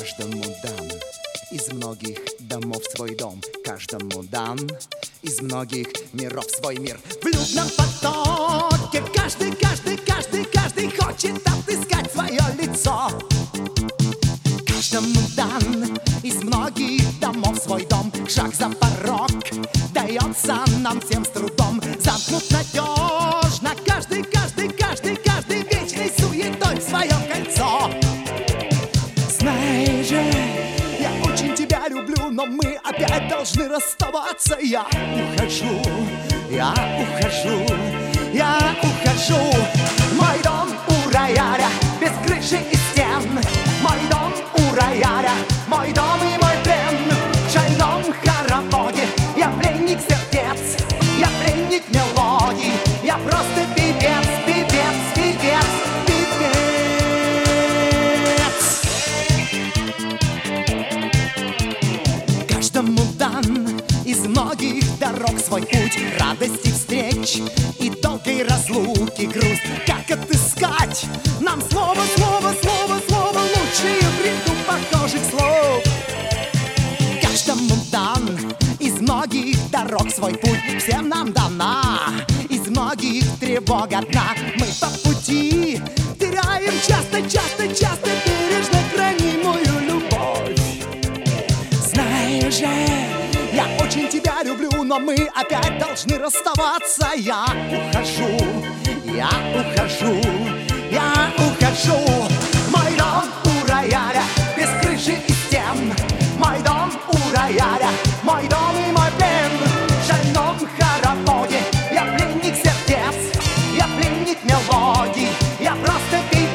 Каждому дан из многих домов свой дом, каждому дан из многих миров свой мир. В людном потоке каждый хочет отыскать свое лицо. Каждому дан из многих домов свой дом. Шаг за порог дается нам всем с трудом. Замкнут надежно каждый вечной суетой в свое кольцо. Знай же, я очень тебя люблю, но мы опять должны расставаться. Я ухожу. Мой дом у рояля, без крыши и стен. Мой дом у рояля, мой дом и мой плен. В шальном хороводе я пленник сердец, я пленник мелодий, я просто певец. Каждому дан из многих дорог свой путь, радости встреч и долгой разлуки грусть. Как отыскать нам слово, лучшее в ряду похожих слов? Каждому дан из многих дорог свой путь, всем нам дана из многих тревог одна. Мы по пути теряем часто бережно хранимую любовь. Знаешь же, я очень тебя люблю, но мы опять должны расставаться. Я ухожу. Мой дом у рояля, без крыши и стен. Мой дом у рояля, мой дом и мой плен. В шальном хороводе я пленник сердец, я пленник мелодий, я просто певец.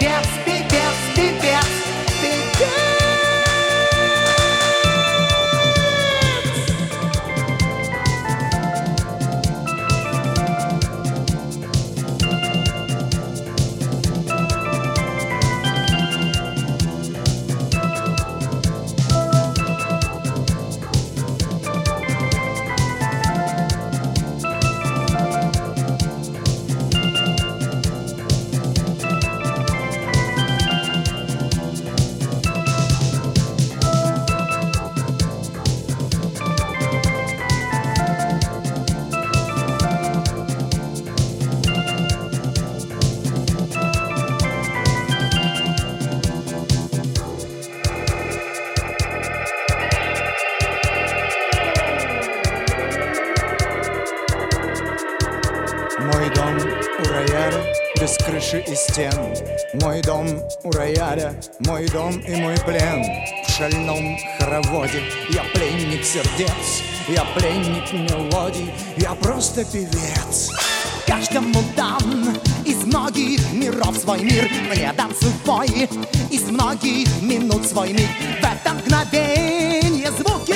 Мой дом у рояля, без крыши и стен. Мой дом у рояля, мой дом и мой плен. В шальном хороводе я пленник сердец, я пленник мелодий, я просто певец. Каждому дан из многих миров свой мир. Мне дан судьбой из многих минут свой миг. В это мгновенье звуки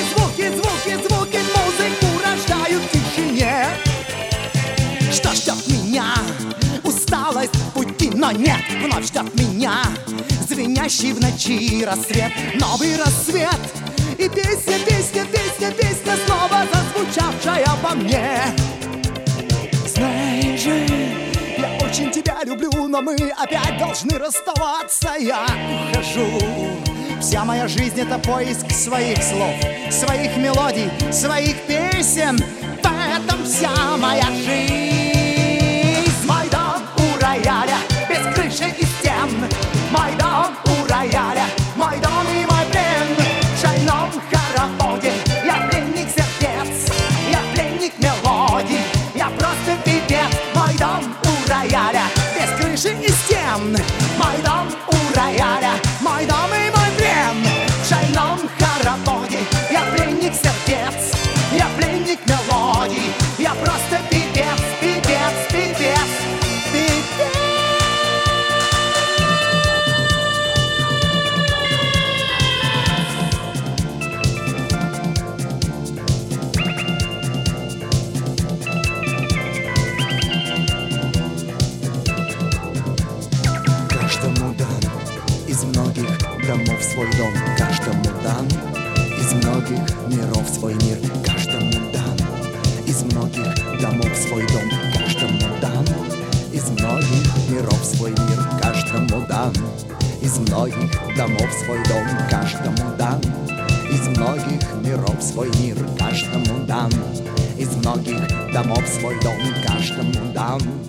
музыку рождают в тишине. Что ждет меня? Усталость в пути, но нет. Вновь ждет меня звенящий в ночи рассвет. Новый рассвет и песня снова зазвучавшая во мне. Знаешь же, я очень тебя люблю, но мы опять должны расставаться. Я ухожу. Вся моя жизнь — это поиск своих слов, своих мелодий, своих песен. В этом вся моя жизнь. Мой дом у рояля, без крыши и стен. Мой дом у рояля, мой дом и мой плен. В шальном хороводе я пленник сердец, я пленник мелодий, я просто певец. Мой дом у рояля, без крыши и стен. Мой дом у рояля, мой дом и мой плен. В шальном хороводе я пленник сердец, я пленник мелодий, я просто певец. Каждому дан из многих домов свой дом. Каждому дан из многих миров свой мир. Каждому дан из многих домов свой дом. Каждому дан из многих миров свой мир. Каждому дан из многих домов свой дом. Каждому домов свой мир каждому дан, из многих домов свой дом каждому дан.